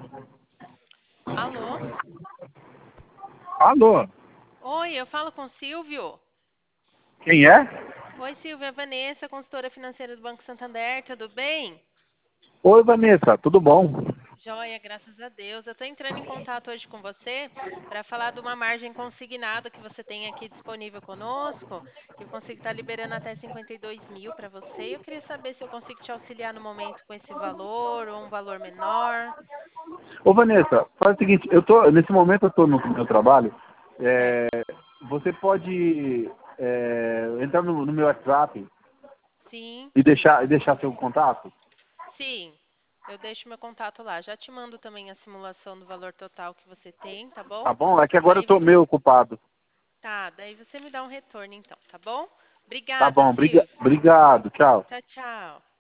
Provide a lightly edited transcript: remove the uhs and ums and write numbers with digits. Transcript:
Alô? Alô? Oi, eu falo com o Silvio. Quem é? Oi, Silvio, é a Vanessa, consultora financeira do Banco Santander, tudo bem? Oi, Vanessa, tudo bom? Joia, graças a Deus. Eu estou entrando em contato hoje com você para falar de uma margem consignada que você tem aqui disponível conosco, que eu consigo estar liberando até 52 mil para você. Eu queria saber se eu consigo te auxiliar no momento com esse valor ou um valor menor. Ô, Vanessa, faz o seguinte, nesse momento eu estou no meu trabalho, Certo. você pode entrar no meu WhatsApp Sim, e deixar seu contato? sim. Eu deixo meu contato lá. Já te mando também a simulação do valor total que você tem, tá Tá bom? bom? É que agora eu Daí estou você, meio ocupado. tá, daí você me dá um retorno então, tá bom? Tá Obrigada, bom, Silvio. obrigado, tchau. Tchau, tchau.